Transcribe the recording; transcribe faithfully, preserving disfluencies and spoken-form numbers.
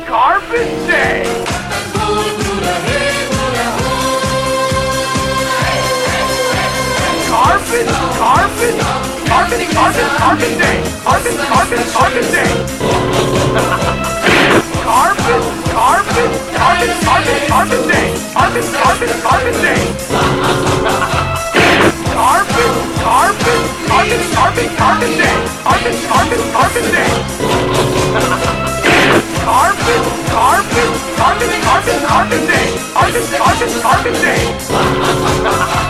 Carbon Day! Carbon, carbon, carbon, carbon, carbon day! Carbon, carbon, carbon day! Carbon, carbon, carbon, carbon, carbon day! Carbon, carbon, carbon day! Carbon, carbon, carbon, carbon, carbon day! Carbon, carbon, carbon day! Carbon, carbon, carbon, carbon, carbon day! Carbon, carbon, carbon day!